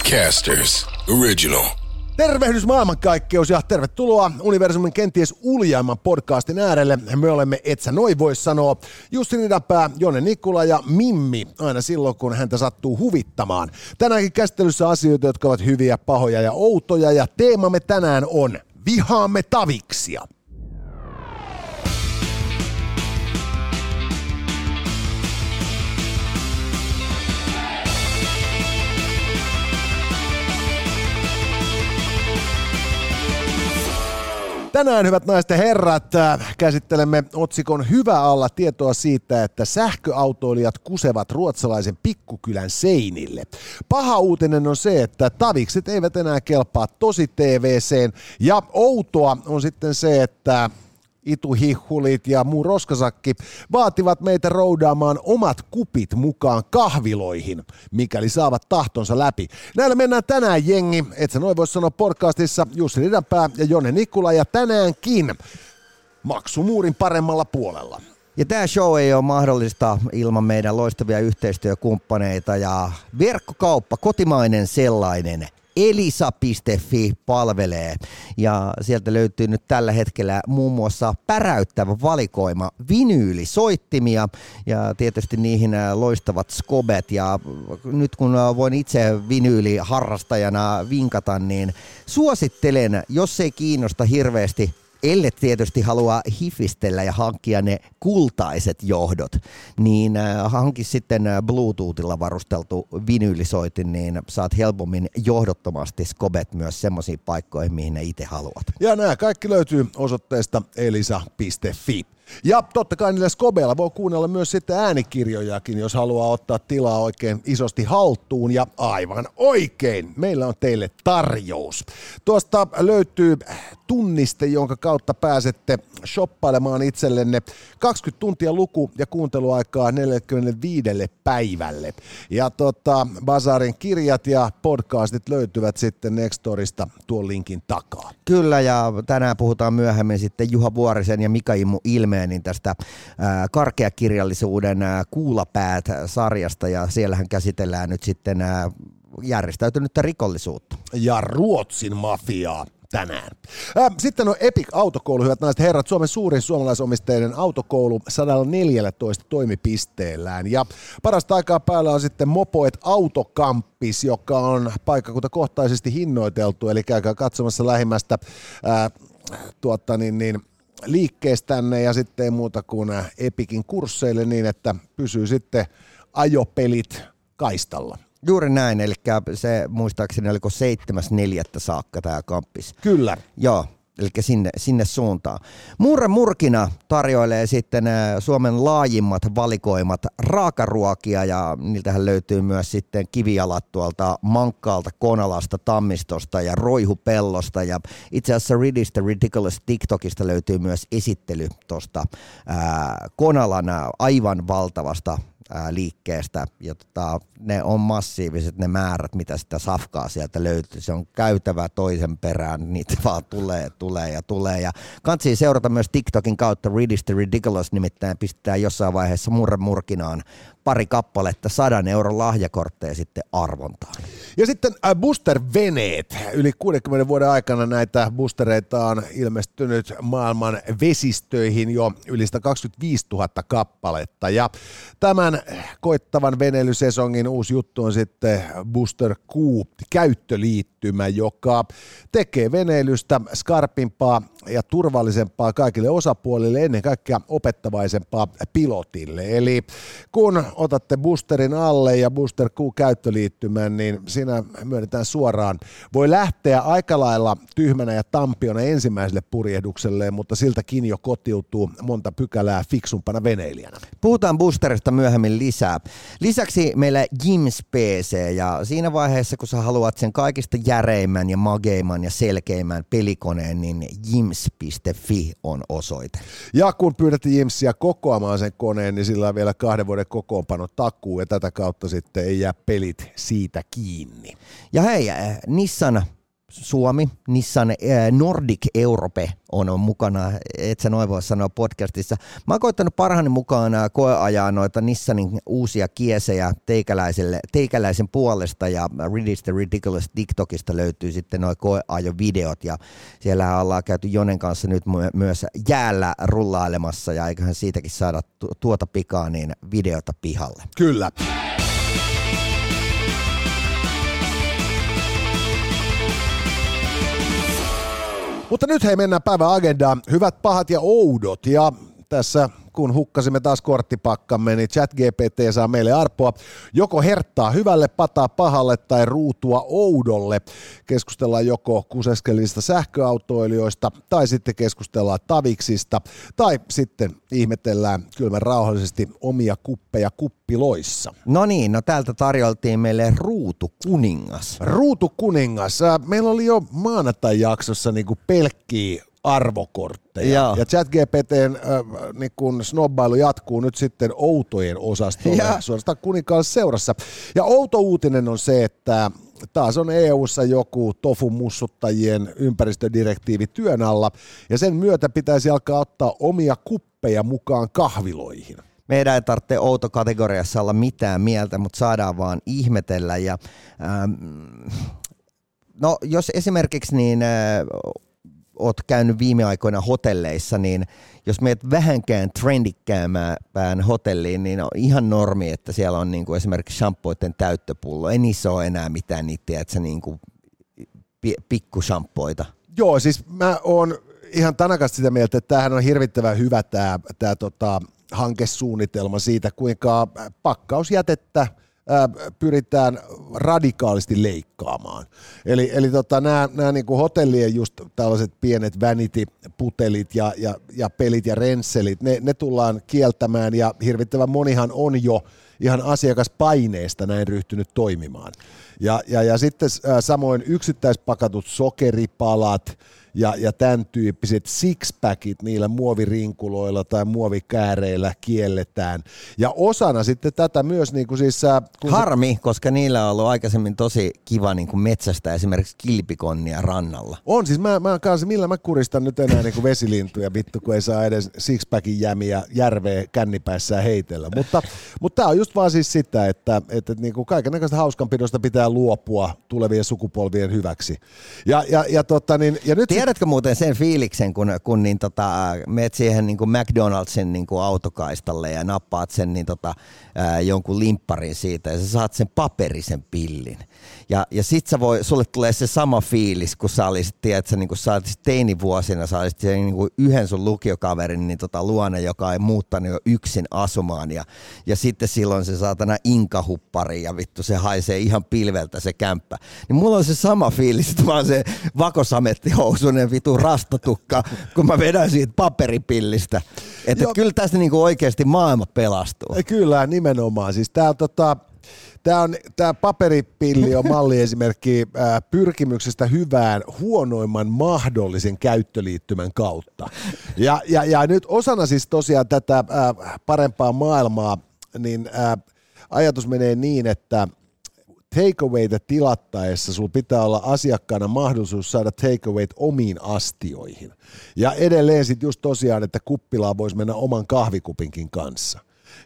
Podcasters Original. Tervehdys maailmankaikkeus ja tervetuloa universumin kenties uljaimman podcastin äärelle. Me olemme, et sä noin voi sanoa, Jussi Nidanpää, Jonne Nikula ja Mimmi aina silloin, kun häntä sattuu huvittamaan. Tänäänkin käsittelyssä asioita, jotka ovat hyviä, pahoja ja outoja, ja teemamme tänään on vihaamme taviksia. Tänään, hyvät naiset ja herrat, käsittelemme otsikon hyvä alla tietoa siitä, että sähköautoilijat kusevat ruotsalaisen pikkukylän seinille. Paha uutinen on se, että tavikset eivät enää kelpaa tosi TV:seen, ja outoa on sitten se, että ituhihulit ja muu roskasakki vaativat meitä roudaamaan omat kupit mukaan kahviloihin, mikäli saavat tahtonsa läpi. Näillä mennään tänään, jengi. Et sä noin voi sanoa podcastissa Jussi Nidanpää ja Jonne Nikula, ja tänäänkin maksumuurin paremmalla puolella. Ja tämä show ei ole mahdollista ilman meidän loistavia yhteistyökumppaneita ja verkkokauppa, kotimainen sellainen. Elisa.fi palvelee, ja sieltä löytyy nyt tällä hetkellä muun muassa päräyttävä valikoima vinyylisoittimia ja tietysti niihin loistavat skobet, ja nyt kun voin itse vinyyliharrastajana vinkata, niin suosittelen, jos ei kiinnosta hirveästi, ellei tietysti halua hifistellä ja hankkia ne kultaiset johdot, niin hanki sitten Bluetoothilla varusteltu vinyylisoitin, niin saat helpommin johdottomasti skobet myös semmoisiin paikkoihin, mihin ne itse haluat. Ja nämä kaikki löytyy osoitteesta elisa.fi. Ja totta kai niillä skobeilla voi kuunnella myös sitten äänikirjojakin, jos haluaa ottaa tilaa oikein isosti haltuun. Ja aivan oikein, meillä on teille tarjous. Tuosta löytyy tunniste, jonka kautta pääsette shoppailemaan itsellenne 20 tuntia luku- ja kuunteluaikaa 45 päivälle. Ja Bazarin kirjat ja podcastit löytyvät sitten Nextorista tuon linkin takaa. Kyllä, ja tänään puhutaan myöhemmin sitten Juha Vuorisen ja Mika Immu Ilmeenin tästä karkeakirjallisuuden Kuulapäät-sarjasta, ja siellähän käsitellään nyt sitten järjestäytynyttä rikollisuutta. Ja Ruotsin mafiaa tänään. Sitten on Epic Autokoulu, hyvät naiset herrat, Suomen suurin suomalaisomisteinen autokoulu 114 toimipisteellään. Ja parasta aikaa päällä on sitten Mopoet Autokampis, joka on paikkakuntakohtaisesti hinnoiteltu, eli käykää katsomassa lähimmästä liikkeestänne, ja sitten ei muuta kuin Epicin kursseille niin, että pysyy sitten ajopelit kaistalla. Juuri näin, eli se muistaakseni oliko 7.4. saakka tämä kamppis. Kyllä. Joo, eli sinne suuntaan. Murkina tarjoilee sitten Suomen laajimmat valikoimat raakaruokia, ja niiltähän löytyy myös sitten kivijalat tuolta Mankkaalta, Konalasta, Tammistosta ja Roihupellosta, ja itse asiassa Ridistä Ridiculous TikTokista löytyy myös esittely tuosta Konalan aivan valtavasta liikkeestä, ja ne on massiiviset ne määrät, mitä sitä safkaa sieltä löytyy. Se on käytävä toisen perään, niitä vaan tulee. Ja kansi seurata myös TikTokin kautta Ridistä Ridiculous, nimittäin pistetään jossain vaiheessa murkinaan pari kappaletta 100 € lahjakortteja sitten arvontaan. Ja sitten booster-veneet. Yli 60 vuoden aikana näitä boostereita on ilmestynyt maailman vesistöihin jo yli 125 000 kappaletta. Ja tämän koittavan veneilysesongin uusi juttu on sitten Booster Q-käyttöliittymä, joka tekee veneilystä skarpimpaa ja turvallisempaa kaikille osapuolille, ennen kaikkea opettavaisempaa pilotille. Eli kun otatte boosterin alle ja Booster Q-käyttöliittymän, niin siinä myönnetään suoraan. Voi lähteä aika lailla tyhmänä ja tampiona ensimmäiselle purjehdukselle, mutta siltäkin jo kotiutuu monta pykälää fiksumpana veneilijänä. Puhutaan boosterista myöhemmin lisää. Lisäksi meillä Jims PC, ja siinä vaiheessa, kun sä haluat sen kaikista järeimmän ja mageimman ja selkeimmän pelikoneen, niin jims.fi on osoite. Ja kun pyydät Jimsia kokoamaan sen koneen, niin sillä on vielä 2 vuoden kokoonpano takuu, ja tätä kautta sitten ei jää pelit siitä kiinni. Ja hei, Nissan Suomi, Nissan Nordic Europe on mukana, et sä noin voi sanoa podcastissa. Mä oon koittanut parhaani mukaan koeajaa noita Nissanin uusia kiesejä teikäläisen puolesta, ja Ridi's the Ridiculous TikTokista löytyy sitten nuo koeajovideot, ja siellähän ollaan käyty Jonen kanssa nyt myös jäällä rullailemassa, ja eiköhän siitäkin saada tuota pikaa niin videota pihalle. Kyllä. Mutta nyt hei, mennään päivän agendaan. Hyvät, pahat ja oudot. Ja tässä kun hukkasimme taas korttipakkamme, niin ChatGPT saa meille arpoa. Joko herttaa hyvälle, pataa pahalle tai ruutua oudolle. Keskustellaan joko kuseskellisista sähköautoilijoista tai sitten keskustellaan taviksista tai sitten ihmetellään kylmän rauhallisesti omia kuppeja kuppiloissa. No niin, täältä tarjoltiin meille Ruutukuningas. Ruutukuningas. Meillä oli jo maanantai-jaksossa niinku pelkkiä arvokortteja. Ja ChatGPTn niin kun snobbailu jatkuu nyt sitten outojen osastolla suorastaan kuninkaan seurassa. Ja outo uutinen on se, että taas on EU:ssa joku tofu-mussuttajien ympäristödirektiivi työn alla, ja sen myötä pitäisi alkaa ottaa omia kuppeja mukaan kahviloihin. Meidän ei tarvitse outo-kategoriassa olla mitään mieltä, mutta saadaan vaan ihmetellä. Ja, no, jos esimerkiksi niin oot käynyt viime aikoina hotelleissa, niin jos meet vähänkään trendikkäämään hotelliin, niin on ihan normi, että siellä on niinku esimerkiksi shampooiden täyttöpullo. Ei niissä ole enää mitään niitä, että niinku pikkushampoita. Joo, siis mä oon ihan tanakasti sitä mieltä, että tämähän on hirvittävän hyvä tämä hankesuunnitelma siitä, kuinka pakkausjätettä pyritään radikaalisti leikkaamaan. Eli nämä niinku hotellien just tällaiset pienet vanity-putelit ja pelit ja rensselit, ne tullaan kieltämään, ja hirvittävän monihan on jo ihan asiakaspaineesta näin ryhtynyt toimimaan. Ja sitten samoin yksittäispakatut sokeripalat ja tämän tyyppiset six-packit niillä muovirinkuloilla tai muovikääreillä kielletään. Ja osana sitten tätä myös niin kuin siis... Harmi, koska niillä on ollut aikaisemmin tosi kiva niin kuin metsästä esimerkiksi kilpikonnia rannalla. On, siis mä kanssa, millä mä kuristan nyt enää niin kuin vesilintuja, vittu, kun ei saa edes six-packin jämiä järveä kännipäissään heitellä. Mutta tää on just vaan siis sitä, että niin kuin kaikennäköistä hauskanpidosta pitää luopua tulevien sukupolvien hyväksi. Ja nyt... Tiedätkö muuten sen fiiliksen, kun niin meet siihen niin kuin McDonald'sin niin kuin autokaistalle ja nappaat sen niin jonkun limpparin siitä ja sä saat sen paperisen pillin. Ja sit sulle tulee se sama fiilis, kun sä olisit, tiedätkö, niin kun sä olisit teinivuosina, sä olisit niin kuin yhden sun lukiokaverin niin luona, joka ei muuttanut jo yksin asumaan. Ja sitten silloin se saatana inkahuppari ja vittu se haisee ihan pilveltä se kämppä. Niin mulla on se sama fiilis, että mä oon se vakosamettihousunen vittu rastatukka, kun mä vedän siitä paperipillistä. Että kyllä tästä niin kuin oikeasti maailma pelastuu. Kyllä, nimenomaan. Siis Tämä paperipilli on malliesimerkki pyrkimyksestä hyvään huonoimman mahdollisen käyttöliittymän kautta. Ja nyt osana siis tosiaan tätä parempaa maailmaa, niin ajatus menee niin, että takeawayta tilattaessa sulla pitää olla asiakkaana mahdollisuus saada takeawayt omiin astioihin. Ja edelleen sitten just tosiaan, että kuppilaan voisi mennä oman kahvikupinkin kanssa.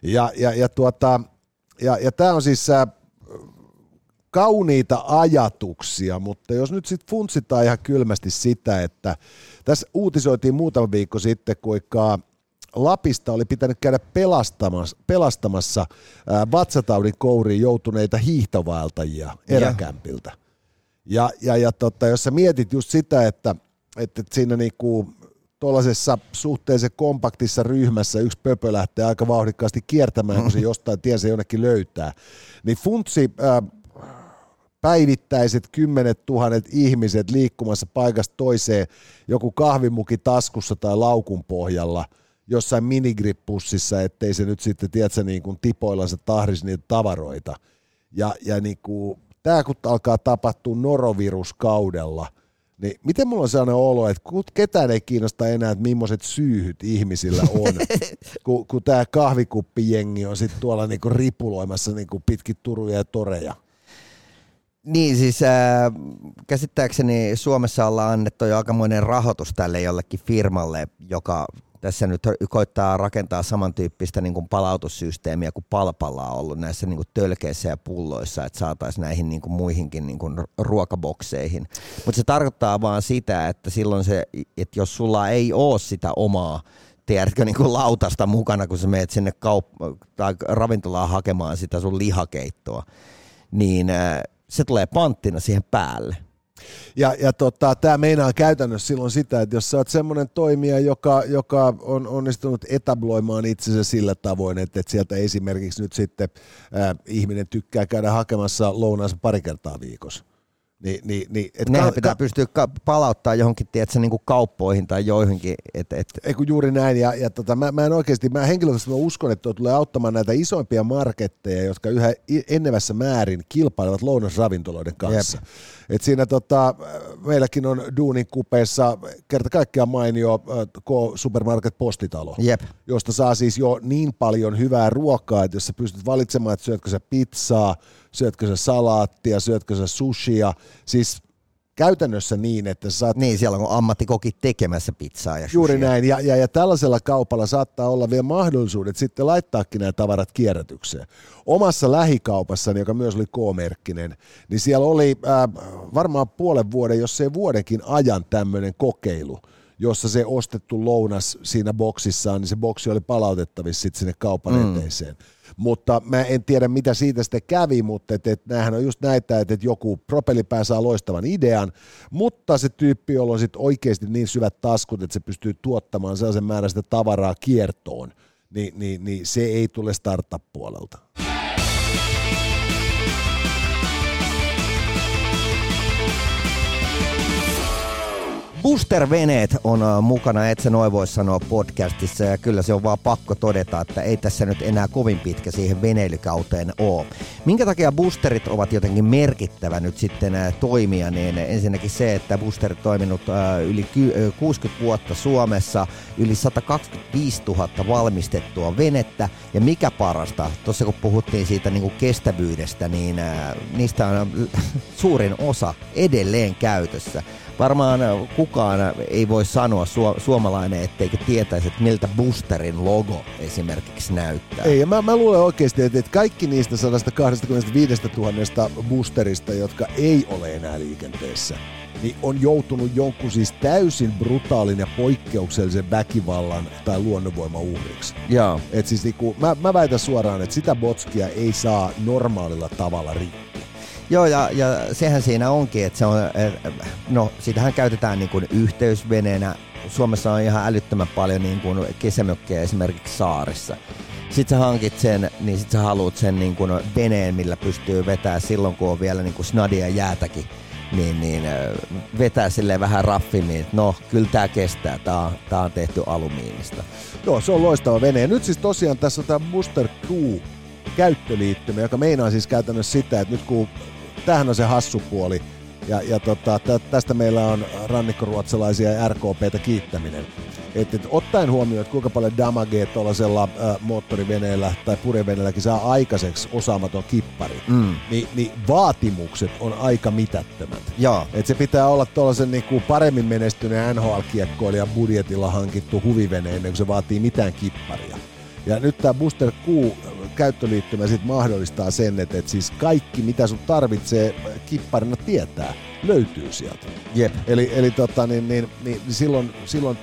Ja tämä on siis kauniita ajatuksia, mutta jos nyt sitten funtsitaan ihan kylmästi sitä, että tässä uutisoitiin muutama viikko sitten, kuinka Lapista oli pitänyt käydä pelastamassa vatsataudin kouriin joutuneita hiihtovaeltajia eräkämpiltä. Ja jos sä mietit just sitä, että siinä niinku tuollaisessa suhteellisen kompaktissa ryhmässä yksi pöpö lähtee aika vauhdikkaasti kiertämään, kun se jostain tiensä jonnekin löytää, niin funtsi päivittäiset 10 000 ihmiset liikkumassa paikasta toiseen, joku kahvimuki taskussa tai laukun pohjalla, jossain minigrippussissa, ettei se nyt sitten, tiedätkö, niin kuin tipoillansa tahdisi niitä tavaroita. Ja niin kuin, tämä kun alkaa tapahtua noroviruskaudella, niin miten mulla on sellainen olo, että ketään ei kiinnosta enää, että millaiset syyhyt ihmisillä on, kun tämä kahvikuppijengi on sitten tuolla niinku ripuloimassa niinku pitkin Turuja ja toreja. Niin siis käsittääkseni Suomessa ollaan annettu jo aikamoinen rahoitus tälle jollekin firmalle, joka tässä nyt koittaa rakentaa samantyyppistä niin kuin palautussysteemiä kuin Palpalla on ollut näissä niin kuin tölkeissä ja pulloissa, että saataisiin näihin niin kuin muihinkin niin kuin ruokabokseihin. Mutta se tarkoittaa vaan sitä, että silloin se, että jos sulla ei ole sitä omaa, tiedätkö, niin kuin lautasta mukana, kun sä menet sinne tai ravintolaan hakemaan sitä sun lihakeittoa, niin se tulee panttina siihen päälle. Ja tämä meinaa käytännössä silloin sitä, että jos sä oot semmoinen toimija, joka on onnistunut etabloimaan itsensä sillä tavoin, että sieltä esimerkiksi nyt sitten ihminen tykkää käydä hakemassa lounaansa pari kertaa viikossa. Nehän pitää pystyä palauttaa johonkin, tiedätkö, niin kuin kauppoihin tai joihinkin. Ei kun juuri näin, mä en oikeasti, mä henkilökohtaisesti uskon, että tuo tulee auttamaan näitä isoimpia marketteja, jotka yhä enenevässä määrin kilpailevat lounasravintoloiden kanssa. Et siinä meilläkin on duunin kupeessa kerta kaikkiaan mainio K-supermarket Postitalo, josta saa siis jo niin paljon hyvää ruokaa, että jos sä pystyt valitsemaan, että syötkö sä pizzaa, syötkö sä salaattia, syötkö sä sushia, siis käytännössä niin, että sä saat... Niin, siellä on ammattikokit tekemässä pizzaa ja sushia. Juuri näin, ja tällaisella kaupalla saattaa olla vielä mahdollisuudet sitten laittaakin nämä tavarat kierrätykseen. Omassa lähikaupassani, joka myös oli K-merkkinen, niin siellä oli varmaan puolen vuoden, jos ei vuodenkin ajan tämmöinen kokeilu, jossa se ostettu lounas siinä boksissaan, niin se boksi oli palautettavissa sitten sinne kaupan eteiseen. Mutta mä en tiedä, mitä siitä sitten kävi, mutta näähän on just näitä, että joku propellipää saa loistavan idean, mutta se tyyppi, jolla on sitten oikeasti niin syvät taskut, että se pystyy tuottamaan sellaisen määrän sitä tavaraa kiertoon, niin se ei tule startup-puolelta. Booster-veneet on mukana, et sä noin voi sanoa podcastissa, ja kyllä se on vaan pakko todeta, että ei tässä nyt enää kovin pitkä siihen veneilykauteen ole. Minkä takia boosterit ovat jotenkin merkittävä nyt sitten toimia, niin ensinnäkin se, että boosterit toiminut yli 60 vuotta Suomessa, yli 125 000 valmistettua venettä, ja mikä parasta, tuossa kun puhuttiin siitä niin kuin kestävyydestä, niin niistä on suurin osa edelleen käytössä. Varmaan kukaan ei voi sanoa suomalainen, etteikö tietäisi, että miltä Boosterin logo esimerkiksi näyttää. Ei, ja mä luulen oikeasti, että kaikki niistä 125 000 boosterista, jotka ei ole enää liikenteessä, niin on joutunut jonkun siis täysin brutaalin ja poikkeuksellisen väkivallan tai luonnonvoiman uhriksi. Joo. Et siis mä väitän suoraan, että sitä botskia ei saa normaalilla tavalla rikkoa. Joo, ja sehän siinä onkin, että se on, no sitähän käytetään niin kuin yhteysveneenä. Suomessa on ihan älyttömän paljon niin kuin kesämökkejä esimerkiksi saarissa. Sitten sä hankit sen, niin sit sä haluat sen niin kuin veneen, millä pystyy vetämään silloin, kun on vielä niin kuin snadia jäätäkin. Niin vetää silleen vähän raffimmin, että no, kyllä tää kestää, tää on tehty alumiinista. Joo, se on loistava vene. Ja nyt siis tosiaan tässä on tää Booster Crew käyttöliittymä, joka meinaa siis käytännössä sitä, että nyt kun tämähän on se hassu puoli, ja tästä meillä on rannikkoruotsalaisia ja RKP:tä kiittäminen. Että ottaen huomioon, että kuinka paljon damagea tuollaisella moottoriveneellä tai purjeveneelläkin saa aikaiseksi osaamaton kippari, niin vaatimukset on aika mitättömät. Että se pitää olla tuollaisen niinku paremmin menestyneen NHL-kiekkoilijan budjetilla hankittu huvivene ennen kuin se vaatii mitään kipparia. Ja nyt tämä Booster Q-käyttöliittymä sit mahdollistaa sen, että siis kaikki mitä sun tarvitsee kipparina tietää, löytyy sieltä. Jep. Eli silloin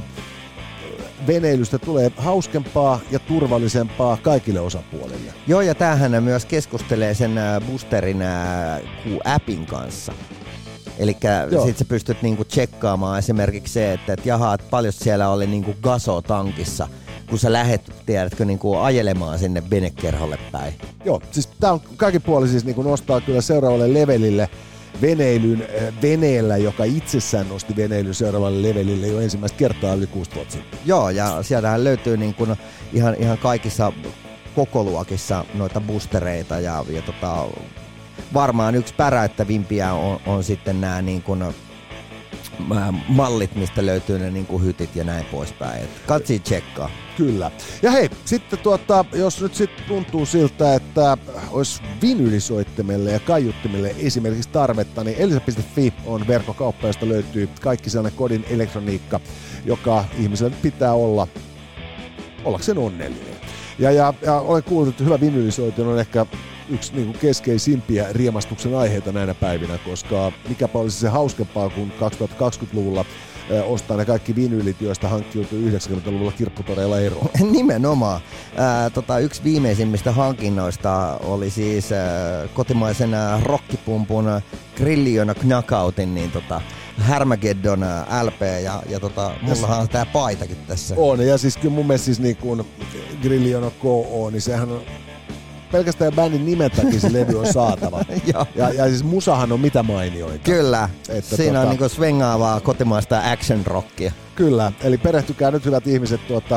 veneilystä tulee hauskempaa ja turvallisempaa kaikille osapuolille. Joo, ja tämähän myös keskustelee sen Boosterin Q-appin kanssa. Eli sit sä pystyt niinku tsekkaamaan esimerkiksi se, että jaha, paljon siellä oli niinku gasoa tankissa, kun sä lähet, tiedätkö, niinku ajelemaan sinne venekerholle päin. Joo, siis tää on kaikin puolin siis niinku nostaa kyllä seuraavalle levelille veneilyn veneellä, joka itsessään nosti veneilyn seuraavalle levelille jo ensimmäistä kertaa yli 6 vuotta sitten. Joo, ja sieltähän löytyy niinku ihan kaikissa kokoluokissa noita boostereita ja varmaan yksi päräyttävimpiä on sitten nämä niin kuin mallit, mistä löytyy ne niin kuin hytit ja näin poispäin. Katsi tsekkaa. Kyllä. Ja hei, sitten jos nyt sitten tuntuu siltä, että olisi vinylisoittimelle ja kaiuttimelle esimerkiksi tarvetta, niin elisa.fi on verkkokauppa, josta löytyy kaikki sellainen kodin elektroniikka, joka ihmisellä pitää olla ollakseen onnellinen. Ja olen kuullut, että hyvä vinylisoitin on ehkä yksi niin kuin keskeisimpiä riemastuksen aiheita näinä päivinä, koska mikäpä olisi se hauskempaa, kun 2020-luvulla ostaa ne kaikki vinylit, joista hankkiutui 90-luvulla kirpputoreilla eroon. Nimenomaan. Yksi viimeisimmistä hankinnoista oli siis kotimaisen rockipumpun Grillion Knockoutin niin Härmägeddon LP ja mullahan on tää paitakin tässä. On, ja siis kyllä mun mielestä siis niin kuin Grillion KO, niin sehän on pelkästään bändin nimeltäkin se levy on saatava. ja siis musahan on mitä mainioita. Kyllä, että siinä on niinku svengaavaa kotimaista action rockia. Kyllä, eli perehtykää nyt hyvät ihmiset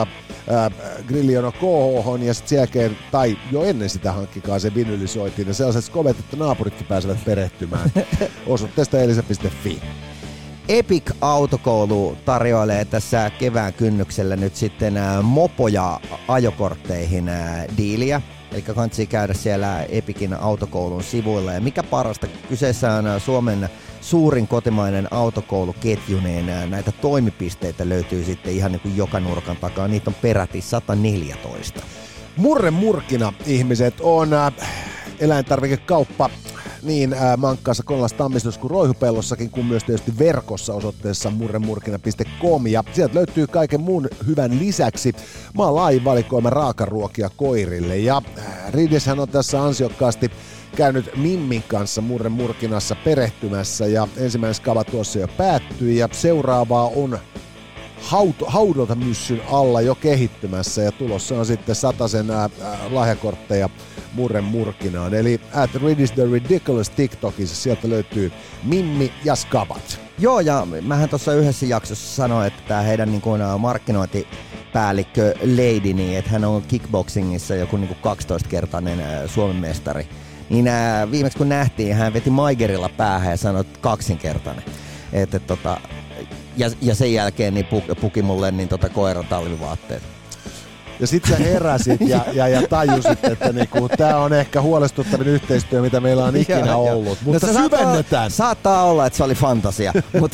Grillion KH:hon ja sitten sen jälkeen, tai jo ennen sitä hankkikaa se vinylisoitiin ja sellaiset skovet, että naapuritkin pääsevät perehtymään. Osoitteesta elisa.fi. Epic Autokoulu tarjoilee tässä kevään kynnyksellä nyt sitten mopoja ajokortteihin diiliä. Eli kannattaa käydä siellä Epicin autokoulun sivuilla. Ja mikä parasta, kyseessä on Suomen suurin kotimainen autokouluketju, niin näitä toimipisteitä löytyy sitten ihan niin kuin joka nurkan takaa. Niitä on peräti 114. Murremurkina ihmiset on eläintarvikekauppa niin Mankkaassa, Konolassa, Tammistossa kuin Roihupellossakin, kuin myös tietysti verkossa osoitteessa murremurkina.com. Ja sieltä löytyy kaiken muun hyvän lisäksi maan laajin valikoima raakaruokia koirille. Ja Rideshän on tässä ansiokkaasti käynyt Mimmin kanssa Murremurkinassa perehtymässä ja ensimmäinen skava tuossa jo päättyi ja seuraavaa on haudolta myssyn alla jo kehittymässä ja tulossa on sitten 100 lahjakortteja Murremurkinaan. Eli @Ridis the Ridiculous TikTokissa sieltä löytyy Mimmi ja skavat. Joo, ja mähän tuossa yhdessä jaksossa sanoin, että tämä heidän niin kuin markkinointipäällikkö Lady, niin että hän on kickboxingissa joku niin kuin 12-kertainen Suomen mestari. Niin viimeksi kun nähtiin, hän veti Maigerilla päähän ja sanoi, että 2-kertainen. Ja sen jälkeen niin puki mulle niin koiran talvivaatteet. Ja sit sä heräsit ja tajusit, että niinku, tää on ehkä huolestuttavin yhteistyö, mitä meillä on ikinä ollut. Mutta no syvennetään. Saattaa olla, että se oli fantasia.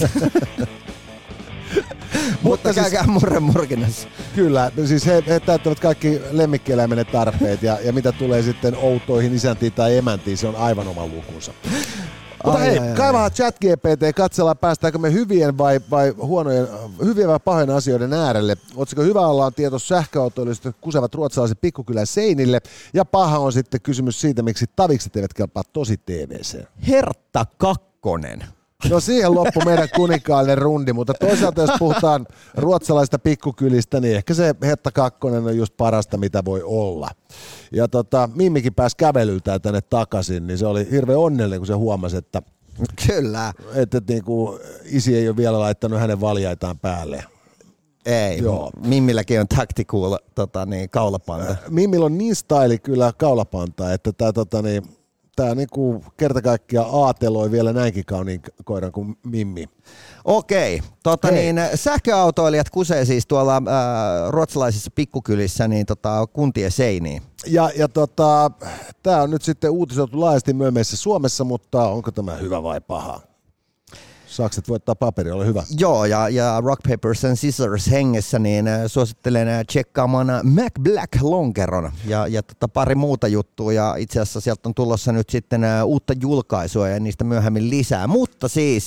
Mutta käykää Murremurkinassa. Kyllä, siis he täyttävät kaikki lemmikkieläimenen tarpeet ja mitä tulee sitten outoihin isäntiin tai emäntiin, se on aivan oma lukunsa. Mutta hei, kaivaa ChatGPT, katsellaan päästäänkö me hyvien vai pahojen asioiden äärelle. Otsikko hyvä ollaan tieto sähköautoilusta kusevat ruotsalaiset pikkukylän seinille. Ja paha on sitten kysymys siitä, miksi tavikset eivät kelpaa tosi TV:seen. Hertta Kakkonen. No siihen loppui meidän kuninkaallinen rundi, mutta toisaalta jos puhutaan ruotsalaisista pikkukylistä, niin ehkä se Hertta Kakkonen on just parasta, mitä voi olla. Ja Mimmikin pääsi kävelyltään tänne takaisin, niin se oli hirveän onnellinen, kun se huomasi, että kyllä. Että niinku, isi ei ole vielä laittanut hänen valjaitaan päälle. Ei, joo. Mimmilläkin on tactical kaulapanta. Mimmillä on niin style kyllä kaulapanta, että tämä niinku kerta kaikkiaan aateloi vielä näinkin kauniin koiran kuin Mimmi. Okei, sähköautoilijat kusee siis tuolla ruotsalaisissa pikkukylissä niin kuntien seiniin. Ja tämä on nyt sitten uutisoitu laajasti myöhemmässä Suomessa, mutta onko tämä hyvä vai paha? Sakset voittaa paperi, ole hyvä. Joo, ja Rock, Papers and Scissors hengessä niin suosittelen tsekkaamaan Mac Black lonkeron ja pari muuta juttua. Ja itse asiassa sieltä on tulossa nyt sitten uutta julkaisua ja niistä myöhemmin lisää. Mutta siis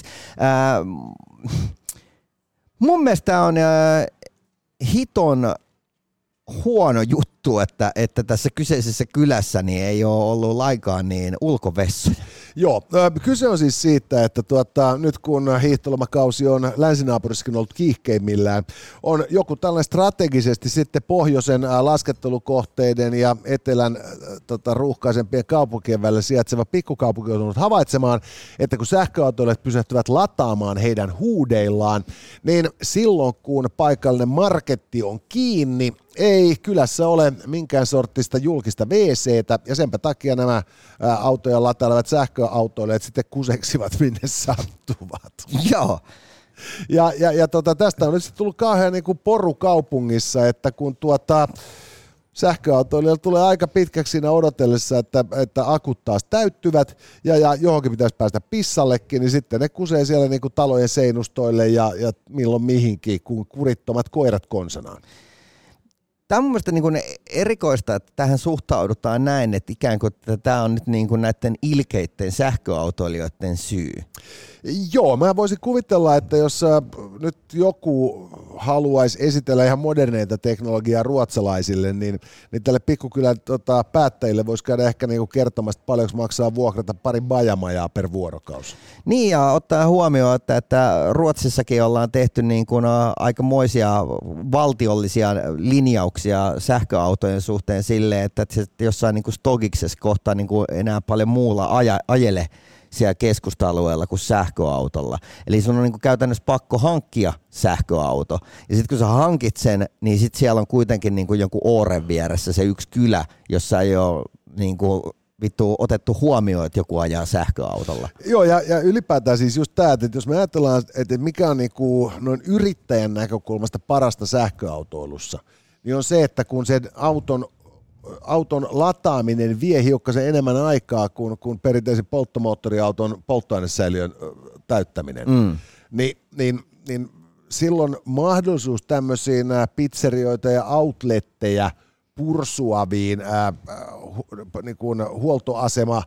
mun mielestä on hiton huono juttu, että tässä kyseisessä kylässä niin ei ole ollut lainkaan niin ulkovessoja. Joo, kyse on siis siitä, että nyt kun hiihtolomakausi on länsinaapurissakin ollut kiihkeimmillään, on joku tällainen strategisesti sitten pohjoisen laskettelukohteiden ja etelän ruuhkaisempien kaupunkien välillä sijaitseva pikkukaupunki on tullut havaitsemaan, että kun sähköautoilijat pysähtyvät lataamaan heidän huudeillaan, niin silloin kun paikallinen marketti on kiinni, ei kylässä ole minkään sortista julkista WC:tä ja senpä takia nämä autoja latailevat sähköautoilijat sitten kuseksivat minne sattuvat. Joo, Tästä on nyt tullut kauhean niin kuin poru kaupungissa, että kun sähköautoilijoilla tulee aika pitkäksi siinä odotellessa, että akut taas täyttyvät ja johonkin pitäisi päästä pissallekin, niin sitten ne kusee siellä niin kuin talojen seinustoille ja milloin mihinkin, kun kurittomat koirat konsanaan. Tämä on mun mielestä niin kuin erikoista, että tähän suhtaudutaan näin, että ikään kuin tämä on nyt niin kuin näiden ilkeitten sähköautoilijoiden syy. Joo, mä voisin kuvitella, että jos nyt joku haluaisi esitellä ihan moderneita teknologiaa ruotsalaisille, niin tälle pikkukylän päättäjille voisi käydä ehkä niinku kertomasta, paljonko maksaa vuokrata pari bajamajaa per vuorokausi. Niin, ja ottaa huomioon, että Ruotsissakin ollaan tehty niin kuin aikamoisia valtiollisia linjauksia sähköautojen suhteen silleen, että jossain niin kuin Stogiksessa kohtaa niin kuin enää paljon muulla ajele siellä keskusta-alueella kuin sähköautolla. Eli sun on niin kuin käytännössä pakko hankkia sähköauto. Ja sitten kun sä hankit sen, niin sitten siellä on kuitenkin niin kuin jonkun Ooren vieressä se yksi kylä, jossa ei ole niin kuin otettu huomioon, että joku ajaa sähköautolla. Joo, ja ylipäätään siis just tämä, että jos me ajatellaan, että mikä on niin kuin noin yrittäjän näkökulmasta parasta sähköautoilussa, niin on se, että kun sen auton lataaminen vie hiukkasen enemmän aikaa kuin perinteisen polttomoottoriauton polttoainesäiliön täyttäminen, niin silloin mahdollisuus tämmöisiin pizzerioita ja outletteja pursuaviin niin kuin huoltoasema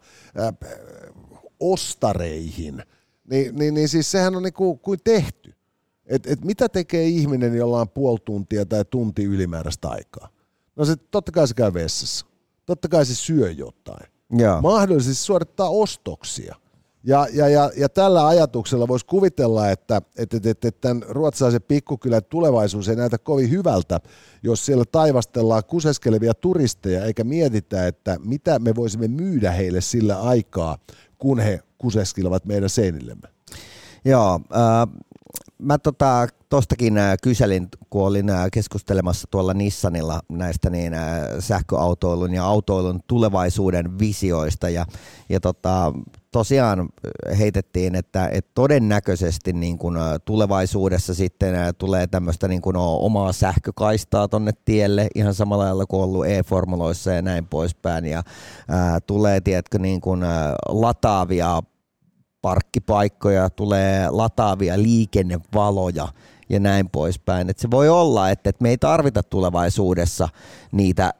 ostareihin, niin siis sehän on niin kuin tehty. Et mitä tekee ihminen, jolla on puoli tuntia tai tunti ylimääräistä aikaa? No se totta kai se käy vessassa. Totta kai se syö jotain. Ja. Mahdollisesti suorittaa ostoksia. Ja tällä ajatuksella voisi kuvitella, että tämän ruotsalaisen pikkukylän tulevaisuus ei näytä kovin hyvältä, jos siellä taivastellaan kuseskelevia turisteja, eikä mietitä, että mitä me voisimme myydä heille sillä aikaa, kun he kuseskelevat meidän seinillemme. Joo, mä tostakin kyselin, kun olin keskustelemassa tuolla Nissanilla näistä niin sähköautoilun ja autoilun tulevaisuuden visioista ja tosiaan heitettiin, että todennäköisesti niin kuin tulevaisuudessa sitten tulee tämmöistä niin kuin omaa sähkökaistaa tonne tielle ihan samalla lailla kuin ollut e-formuloissa ja näin poispäin ja tulee tiedätkö niin kuin lataavia parkkipaikkoja, tulee lataavia liikennevaloja ja näin poispäin. Et se voi olla, että me ei tarvita tulevaisuudessa niitä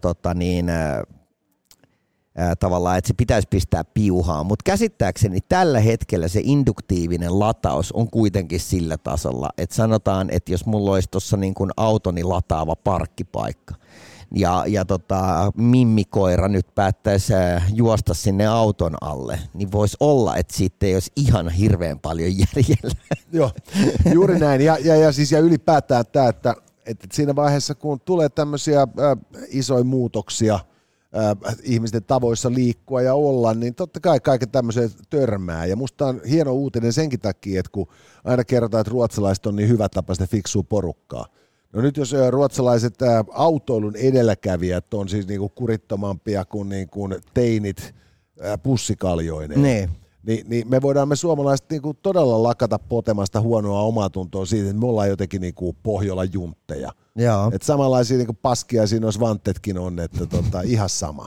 tavallaan, että se pitäisi pistää piuhaan, mutta käsittääkseni tällä hetkellä se induktiivinen lataus on kuitenkin sillä tasolla, että sanotaan, että jos mulla olisi tuossa niin kuin autoni lataava parkkipaikka, ja mimmikoira nyt päättäisi juosta sinne auton alle, niin voisi olla, että siitä ei olisi ihan hirveän paljon jäljellä. Joo, juuri näin. Ja ylipäätään tämä, että siinä vaiheessa, kun tulee tämmöisiä isoja muutoksia ihmisten tavoissa liikkua ja olla, niin totta kai kaiken tämmöiseen törmää. Ja musta on hieno uutinen senkin takia, että kun aina kerrotaan, että ruotsalaiset on niin hyvä tapa sitä fiksua porukkaa. No nyt jos ruotsalaiset autoilun edelläkävijät on siis niinku kurittomampia kuin niinku teinit pussikaljoineen, niin me voidaan me suomalaiset niinku todella lakata potemasta huonoa omatuntoa siitä, että me ollaan jotenkin niinku Pohjolan juntteja. Että samanlaisia niinku paskia siinä olisi vanttetkin on, että ihan sama.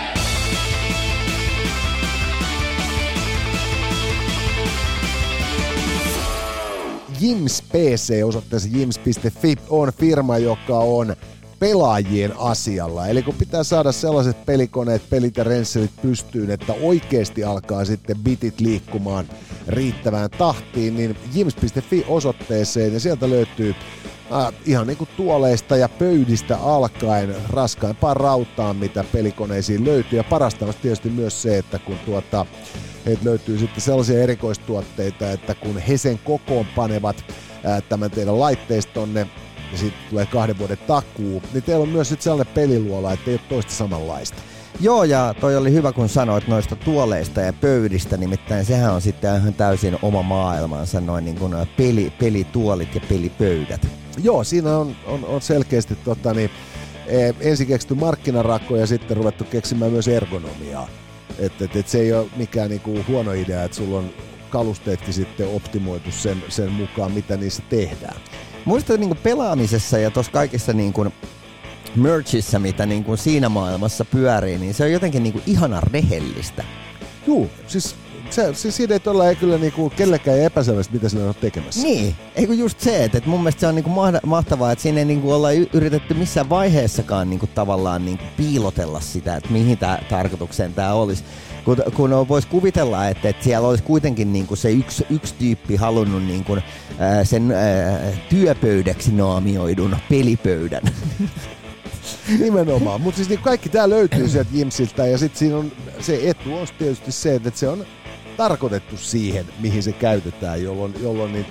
Jims PC osoitteessa jims.fi on firma, joka on pelaajien asialla. Eli kun pitää saada sellaiset pelikoneet, pelit ja rensselit pystyyn, että oikeasti alkaa sitten bitit liikkumaan riittävään tahtiin, niin jims.fi osoitteeseen ja sieltä löytyy ihan niin kuin tuoleista ja pöydistä alkaen raskaimpaa rautaa, mitä pelikoneisiin löytyy. Ja parasta on tietysti myös se, että kun heiltä löytyy sitten sellaisia erikoistuotteita, että kun he sen kokoon panevat tämän teidän laitteistonne ja sitten tulee 2 vuoden takuu, niin teillä on myös sitten sellainen peliluola, että ei ole toista samanlaista. Joo, ja toi oli hyvä, kun sanoit noista tuoleista ja pöydistä, nimittäin sehän on sitten ihan täysin oma maailmansa, noin niin kuin pelituolit ja pelipöydät. Joo, siinä on selkeästi ensin keksitty markkinarakko ja sitten ruvettu keksimään myös ergonomiaa. Et se ei ole mikään niinku huono idea, että sulla on kalusteetkin sitten optimoitu sen mukaan, mitä niissä tehdään. Muista niin kuin pelaamisessa ja tuossa kaikessa niin kuin merchissä, mitä niin kuin siinä maailmassa pyörii, niin se on jotenkin niin kuin ihana rehellistä. Juu, siis siinä ei olla kyllä niinku kellekään epäselvästi, mitä sillä on tekemässä. Niin, eikö just se, että mun mielestä se on niinku mahtavaa, että siinä ei niinku olla yritetty missään vaiheessakaan niinku tavallaan niinku piilotella sitä, että mihin tarkoitukseen tämä olisi. Kun voisi kuvitella, että siellä olisi kuitenkin niinku se yksi tyyppi halunnut niinku, sen työpöydäksi naamioidun pelipöydän. Nimenomaan, mutta siis niin kaikki tää löytyy sieltä Jimsiltä ja sitten siinä on se etu on tietysti se, että se on tarkoitettu siihen, mihin se käytetään, jolloin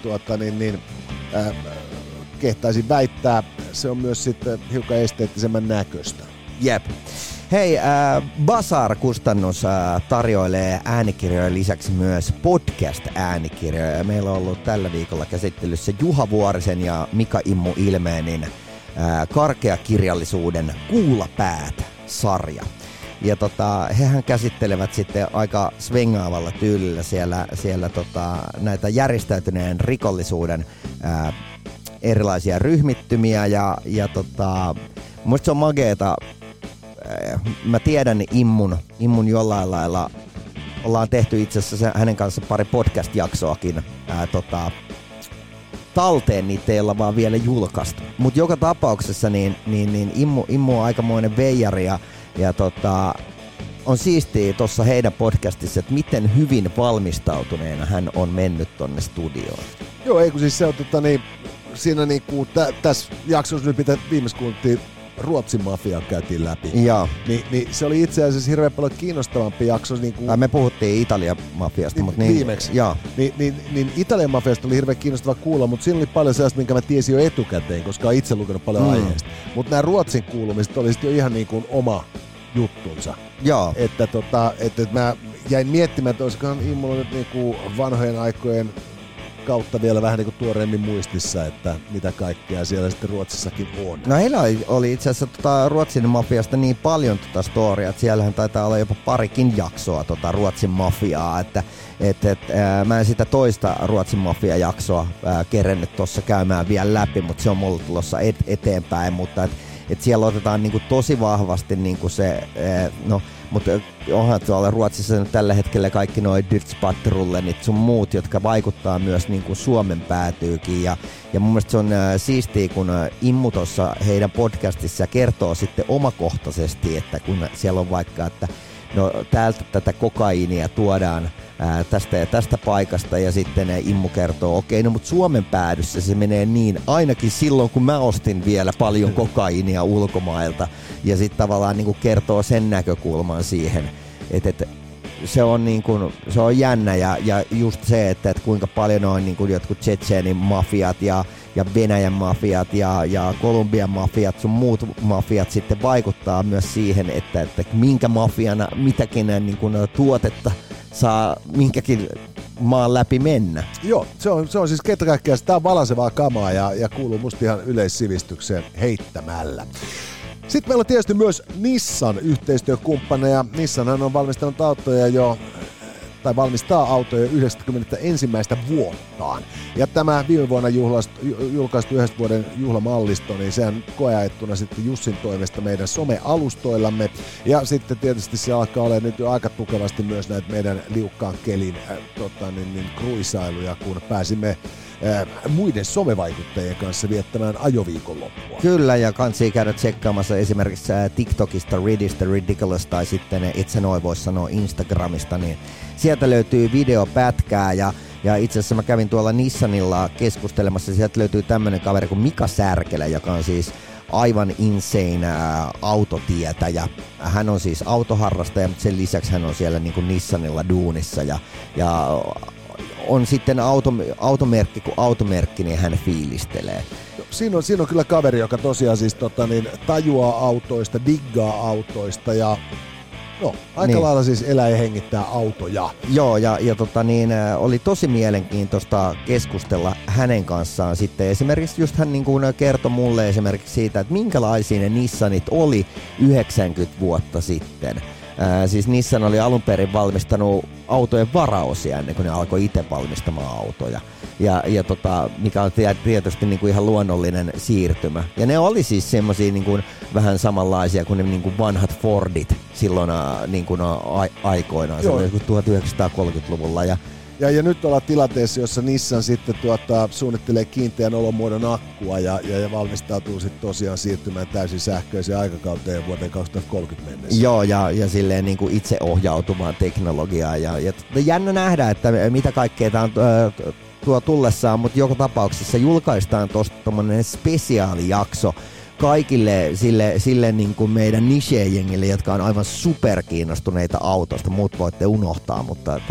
kehtaisin väittää, se on myös sitten hiukan esteettisemmän näköistä. Jep. Hei, Basar-kustannus tarjoilee äänikirjojen lisäksi myös podcast-äänikirjoja. Meillä on ollut tällä viikolla käsittelyssä Juha Vuorisen ja Mika Immu Ilmeenin karkeakirjallisuuden Kuulapäät-sarja. Ja hehän käsittelevät sitten aika svengaavalla tyylillä siellä näitä järjestäytyneen rikollisuuden erilaisia ryhmittymiä ja musta se on mageeta. Mä tiedän Immun jollain lailla. Ollaan tehty itse asiassa hänen kanssa pari podcast-jaksoakin talteen, niitä ei olla vaan vielä julkaistu. Mutta joka tapauksessa niin Immu on aikamoinen veijari ja on siistiä tuossa heidän podcastissa, että miten hyvin valmistautuneena hän on mennyt tonne studioon. Joo, ei kun siis se on siinä niinku tässä jaksossa nyt mitä viimeis kuultiin Ruotsin mafiaa käytiin läpi. Niin se oli itse asiassa hirveän paljon kiinnostavampi jakso. Me puhuttiin Italian mafiasta, mutta viimeksi. Niin Italian mafiasta oli hirveän kiinnostava kuulla, mutta siinä oli paljon sellaista, minkä mä tiesin jo etukäteen, koska olen itse lukenut paljon aiheesta. Mutta nämä Ruotsin kuulumiset oli sitten jo ihan niin kuin oma juttunsa. Joo. Että mä jäin miettimään, että olisikohan Immulla nyt niinku vanhojen aikojen kautta vielä vähän niinku tuoreemmin muistissa, että mitä kaikkea siellä sitten Ruotsissakin on. No heillä oli itse asiassa Ruotsin mafiasta niin paljon storiaa, että siellähän taitaa olla jopa parikin jaksoa Ruotsin mafiaa, että mä en sitä toista Ruotsin mafia-jaksoa kerennyt tuossa käymään vielä läpi, mutta se on mulla tulossa eteenpäin, mutta että siellä otetaan niinku tosi vahvasti niinku se, mutta onhan tuolla Ruotsissa nyt tällä hetkellä kaikki noi Dyrtspatterullenit sun muut, jotka vaikuttaa myös niinku Suomen päätyykin. Ja mun mielestä se on siistiä, kun Immu tuossa heidän podcastissa kertoo sitten omakohtaisesti, että kun siellä on vaikka, että no täältä tätä kokaiinia tuodaan tästä ja tästä paikasta ja sitten Immu kertoo, okei, no mutta Suomen päädyssä se menee niin, ainakin silloin kun mä ostin vielä paljon kokaiinia ulkomailta ja sitten tavallaan niin kuin kertoo sen näkökulman siihen, että se on, niin kuin, se on jännä ja just se, että kuinka paljon on niin kuin jotkut Tšetšeenin mafiat ja Venäjän mafiat ja Kolumbian mafiat, sun muut mafiat sitten vaikuttaa myös siihen, että minkä mafiana mitäkin niin kuin tuotetta saa minkäkin maan läpi mennä. Joo, se on siis ketä kaikkea, tää on valaisevaa kamaa ja kuuluu musta ihan yleissivistykseen heittämällä. Sitten meillä on tietysti myös Nissan yhteistyökumppaneja. Nissanhan on valmistanut autoja tai valmistaa autoja 91. vuottaan. Ja tämä viime vuonna julkaistu 1 vuoden juhlamallisto, niin sehän koeajettuna sitten Jussin toimesta meidän somealustoillamme. Ja sitten tietysti se alkaa olla nyt jo aika tukevasti myös näitä meidän liukkaan kelin kruisailuja, kun pääsimme muiden somevaikuttajien kanssa viettämään ajoviikonloppua. Kyllä, ja kansi käydä tsekkaamassa esimerkiksi TikTokista Ridistä Ridiculous tai sitten itse noin voisi sanoa Instagramista, niin sieltä löytyy videopätkää ja itse asiassa mä kävin tuolla Nissanilla keskustelemassa, sieltä löytyy tämmönen kaveri kuin Mika Särkelä, joka on siis aivan insane autotietäjä. Hän on siis autoharrastaja, mutta sen lisäksi hän on siellä niin kuin Nissanilla duunissa ja on sitten automerkki kuin automerkki, niin hän fiilistelee. Siinä on kyllä kaveri, joka tosiaan siis tajuaa autoista, diggaa autoista ja aika lailla siis elää ja hengittää autoja. Joo, ja oli tosi mielenkiintoista keskustella hänen kanssaan sitten. Esimerkiksi just hän niin kuin kertoi mulle esimerkiksi siitä, että minkälaisia ne Nissanit oli 90 vuotta sitten. Siis Nissan oli alun perin valmistanut autojen varaosia ennen kuin ne alkoi itse valmistamaan autoja. Mikä on tietysti niin kuin ihan luonnollinen siirtymä. Ja ne oli siis semmosia niin kuin vähän samanlaisia kuin ne niin kuin vanhat Fordit silloin niin kuin aikoinaan, se oli 1930-luvulla. Ja nyt ollaan tilanteessa, jossa Nissan sitten suunnittelee kiinteän olomuodon akkua ja valmistautuu sitten tosiaan siirtymään täysin sähköiseen aikakauteen vuoteen 2030 mennessä. Joo, ja silleen niin kuin itseohjautuvaan teknologiaan. Ja jännä nähdä, että mitä kaikkea tämä on tuo tullessaan, mutta joka tapauksessa julkaistaan tuosta tommonen spesiaalijakso kaikille sille niin kuin meidän niche-jengille, jotka on aivan superkiinnostuneita autosta. Muut voitte unohtaa, mutta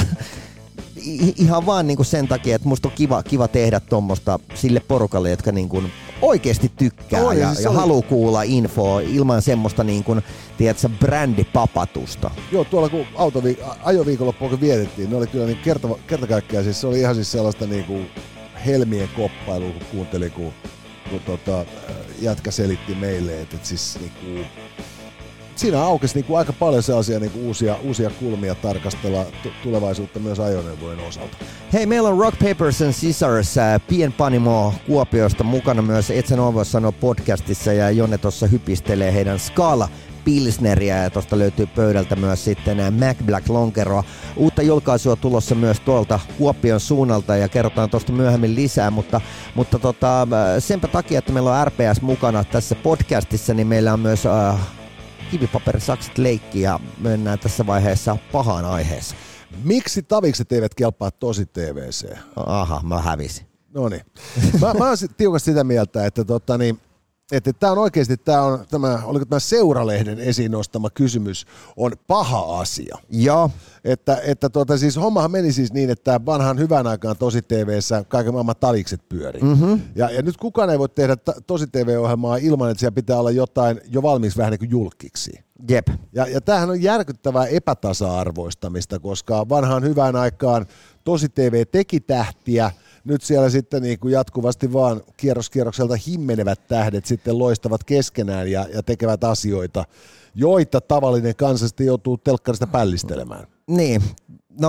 ihan vaan niin kuin sen takia, että musta on kiva tehdä tuommoista sille porukalle, jotka niin kuin oikeasti tykkää ja haluaa kuulla infoa ilman semmoista niin kuin, tiedätkö, brändipapatusta. Joo, tuolla kun ajoviikonloppua kun vietettiin, ne oli kyllä niin kerta kaikkiaan, siis se oli ihan siis sellaista niin kuin helmien koppailua, kun kuuntelin, kun jätkä selitti meille, että siis niin kuin, siinä aukesi niin kuin aika paljon sellaisia niin kuin uusia kulmia tarkastella tulevaisuutta myös ajoneuvojen osalta. Hei, meillä on Rock Papers and Scissors pienpanimo Kuopiosta mukana myös Et sä voi sanoa podcastissa, ja Jonne tuossa hypistelee heidän Scala Pilsneriä, ja tuosta löytyy pöydältä myös sitten Mac Black Lonkeroa. Uutta julkaisua tulossa myös tuolta Kuopion suunnalta, ja kerrotaan tuosta myöhemmin lisää, mutta senpä takia, että meillä on RPS mukana tässä podcastissa, niin meillä on myös kivipaperisakset leikki, ja mennään tässä vaiheessa pahaan aiheeseen. Miksi tavikset eivät kelpaa tosi TVC? Aha, mä hävisin. Noniin. Mä oon tiukasti sitä mieltä, että että tämä on oikeasti, oliko tämä Seuralehden esiin nostama kysymys, on paha asia. Joo. Että siis hommahan meni siis niin, että vanhan hyvän aikaan tosi TV:ssä kaiken maailman tavikset pyöri. Mm-hmm. Ja nyt kukaan ei voi tehdä tosi TV-ohjelmaa ilman, että siellä pitää olla jotain jo valmiiksi vähän niin kuin julkiksi. Jep. Ja tämähän on järkyttävää epätasa-arvoistamista, koska vanhaan hyvään aikaan tosi TV teki tähtiä. Nyt siellä sitten niin kuin jatkuvasti vaan kierrokselta himmenevät tähdet sitten loistavat keskenään ja tekevät asioita, joita tavallinen kansa sitten joutuu telkkarista pällistelemään. Niin, no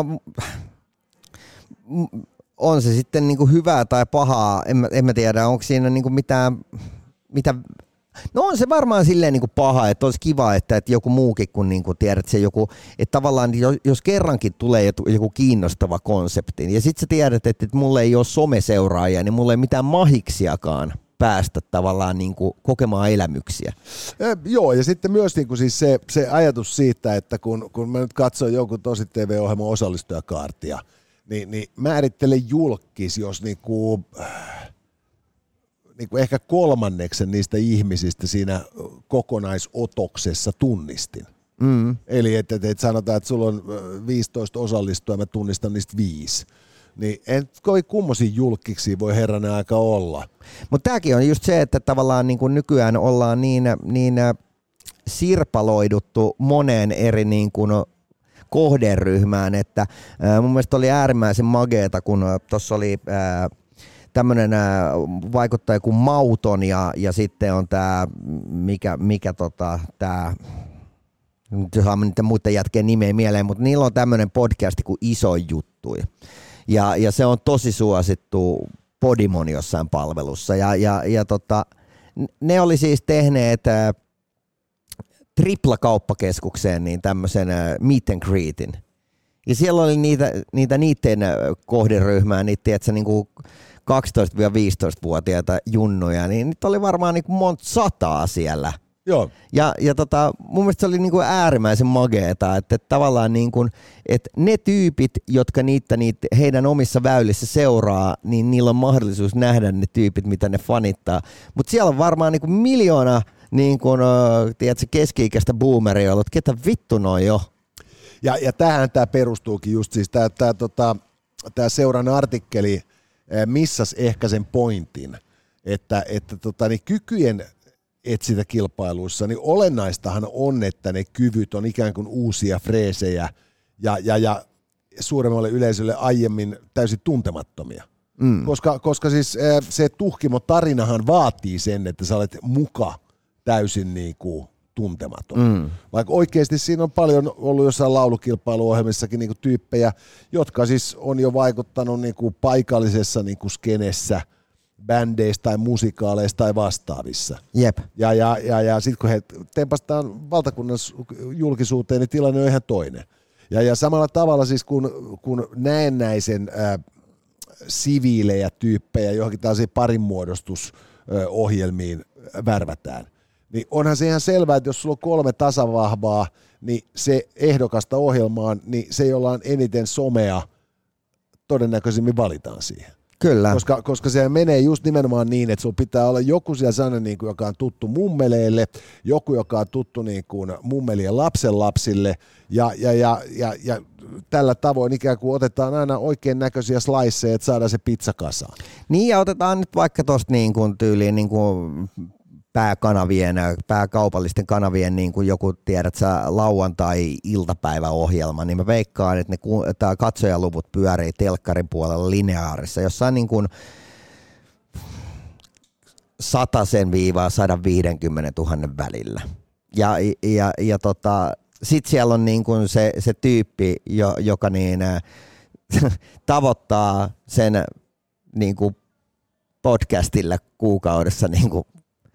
on se sitten niin kuin hyvää tai pahaa, en mä tiedä, onko siinä niin kuin mitä. No on se varmaan silleen niin kuin paha, että olisi kiva, että joku muukin kuin, niin kuin tiedät se joku, että tavallaan jos kerrankin tulee joku kiinnostava konsepti, ja sitten sä tiedät, että mulla ei ole someseuraajia, niin mulla ei mitään mahiksiakaan päästä tavallaan niin kuin kokemaan elämyksiä. Joo, ja sitten myös niin kuin siis se ajatus siitä, että kun mä nyt katson jonkun tosi TV-ohjelman osallistujakaartia, niin määrittele julkis, jos niin kuin ehkä kolmanneksen niistä ihmisistä siinä kokonaisotoksessa tunnistin. Mm. Eli että sanotaan, että sulla on 15 osallistujaa, mä tunnistan niistä 5. Niin en kovin kummosia julkkiksi voi herranen aika olla. Mutta tämäkin on just se, että tavallaan niin kuin nykyään ollaan niin sirpaloiduttu moneen eri niin kuin kohderyhmään, että mun mielestä oli äärimmäisen mageeta, kun tuossa oli tämmöinen vaikuttaja kuin Mauton ja sitten on tämä, mikä tämä, nyt saamme niiden muiden jätkeen nimeä mieleen, mutta niillä on tämmöinen podcasti kuin Iso Juttui. Ja se on tosi suosittu Podimon jossain palvelussa. Ne oli siis tehneet Tripla-kauppakeskukseen niin tämmöisen meet and greetin. Ja siellä oli niiden kohderyhmää, niitä tiedätkö, niin kuin 12-15-vuotiaita junnuja, niin nyt oli varmaan niin kuin monta sataa siellä. Joo. Ja mun mielestä se oli niin kuin äärimmäisen mageeta, että tavallaan niin kuin, että ne tyypit, jotka niitä heidän omissa väylissä seuraa, niin niillä on mahdollisuus nähdä ne tyypit, mitä ne fanittaa. Mutta siellä on varmaan niin kuin miljoona niin kuin, tiedätkö, keski-ikäistä boomeria ollut, ketä vittu noi jo. Ja tähän tämä perustuukin just siis, tämä seuran artikkeli missasi ehkä sen pointin, että niin kykyjen etsintäkilpailuissa, niin olennaistahan on, että ne kyvyt on ikään kuin uusia freesejä ja suuremmalle yleisölle aiemmin täysin tuntemattomia. Mm. Koska siis se tuhkimo tarinahan vaatii sen, että sä olet muka täysin niin kuin tuntematon. Vaikka oikeasti siinä on paljon ollut jossain laulukilpailuohjelmissakin niin kuin tyyppejä, jotka siis on jo vaikuttanut niin kuin paikallisessa niin kuin skenessä, bändeissä tai musikaaleissa tai vastaavissa. Jep. Ja sitten kun he tempastaan valtakunnan julkisuuteen, niin tilanne on ihan toinen. Ja samalla tavalla siis kun näennäisen siviilejä tyyppejä johonkin tällaisiin parinmuodostusohjelmiin värvätään, niin onhan se ihan selvää, että jos sulla on 3 tasavahvaa, niin se ehdokasta ohjelmaan, niin se, jolla on eniten somea, todennäköisimmin valitaan siihen. Kyllä. Koska se menee just nimenomaan niin, että sulla pitää olla joku siellä sellainen, niin kuin, joka on tuttu mummeleille, joku, joka on tuttu niin kuin mummelien lapsenlapsille, ja tällä tavoin ikään kuin otetaan aina oikein näköisiä sliceja, että saadaan se pizza kasaan. Niin, ja otetaan nyt vaikka tuosta niin kuin tyyliin niin kuin pääkaupallisten kanavien niin kuin joku, tiedät sä, lauantai-iltapäiväohjelma, niin mä veikkaan, että tää katsojaluvut pyörii telkkarin puolella lineaarissa, jossain niin kuin 100-150 000 välillä. Ja sit siellä on niin kuin se tyyppi, joka niin, tavoittaa sen niin kuin podcastilla kuukaudessa niin kuin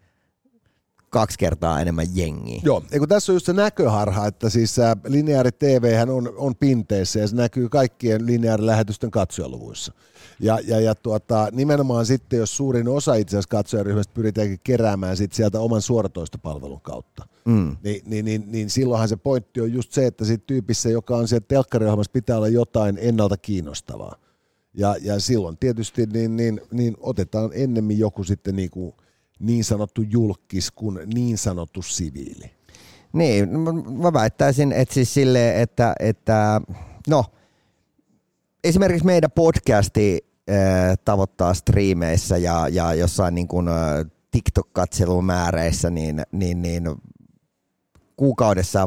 2 kertaa enemmän jengiä. Joo, kun tässä on just se näköharha, että siis lineaari TVhän on pinteessä ja se näkyy kaikkien lineaarilähetysten katsojaluvuissa. Ja nimenomaan sitten, jos suurin osa itse asiassa katsojaryhmästä pyritäänkin keräämään sit sieltä oman suoratoistopalvelun kautta, niin silloinhan se pointti on just se, että siitä tyypissä, joka on siellä telkkariohjelmassa, pitää olla jotain ennalta kiinnostavaa. Ja silloin tietysti niin otetaan ennemmin joku sitten niin sanottu julkkis kuin niin sanottu siviili. Niin, mä väittäisin, että siis silleen, että no, esimerkiksi meidän podcasti tavoittaa striimeissä ja jossain niin kuin TikTok-katselumääreissä, niin kuukaudessa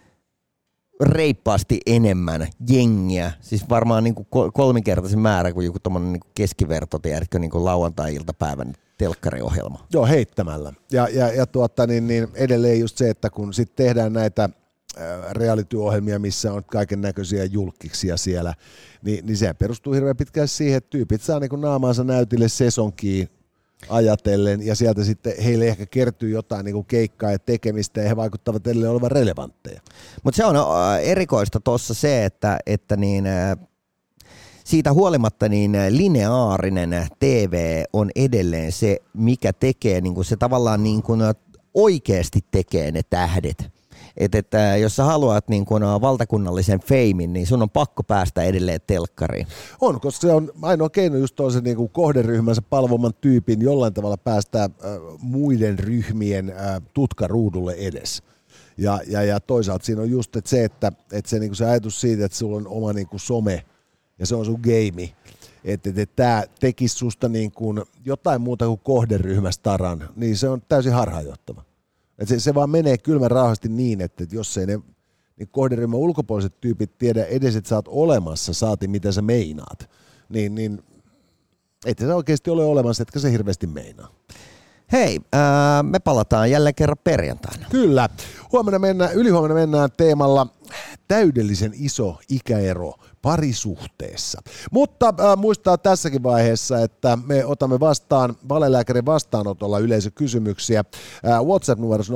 reippaasti enemmän jengiä, siis varmaan niin kuin 3-kertaisen määrä kuin joku tommoinen niin kuin keskiverto, tiedätkö, niin kuin lauantai-iltapäivän telkkariohjelma. Joo, heittämällä. Ja edelleen just se, että kun sitten tehdään näitä reality-ohjelmia, missä on kaiken näköisiä julkkiksia siellä, niin se perustuu hirveän pitkään siihen, että tyypit saa niin kuin naamaansa näytille sesonkiin ajatellen, ja sieltä sitten heille ehkä kertyy jotain niin kuin keikkaa ja tekemistä, ja he vaikuttavat edelleen olevan relevantteja. Mutta se on erikoista tuossa se, että niin, siitä huolimatta niin lineaarinen TV on edelleen se, mikä tekee, niin kuin se tavallaan niin kuin oikeasti tekee ne tähdet. Että jos sä haluat niin kuin valtakunnallisen feimin, niin sun on pakko päästä edelleen telkkariin. On, koska se on ainoa keino just toisen niin kuin kohderyhmänsä palvoman tyypin jollain tavalla päästää muiden ryhmien tutkaruudulle edes. Ja toisaalta siinä on just että se, että se, niin kuin se ajatus siitä, että sulla on oma niin kuin some ja se on sun game, että tämä tekisi susta niin kuin jotain muuta kuin kohderyhmästaran, niin se on täysin harhaanjohtava. Että se vaan menee kylmän rauhasti niin, että jos ei ne niin kohderyhmän ulkopuoliset tyypit tiedä edes, että sä oot olemassa, saati mitä sä meinaat, niin et sä oikeasti ole olemassa, etkä se hirveästi meinaa. Hei, me palataan jälleen kerran perjantaina. Kyllä. Ylihuomenna mennään teemalla täydellisen iso ikäero parisuhteessa. Mutta muistaa tässäkin vaiheessa, että me otamme vastaan valelääkärin vastaanotolla yleisökysymyksiä. WhatsApp-numeros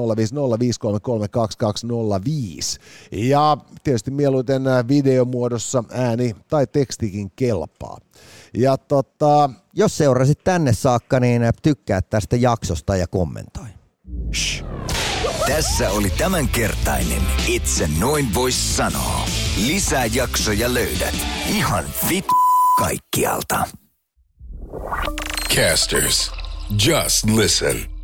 050533205. Ja tietysti mieluiten videomuodossa ääni tai tekstikin kelpaa. Ja jos seurasit tänne saakka, niin tykkää tästä jaksosta ja kommentoi. Shh. Tässä oli tämänkertainen Itse noin vois sanoa. Lisää jaksoja löydät ihan kaikkialta. Casters, just listen.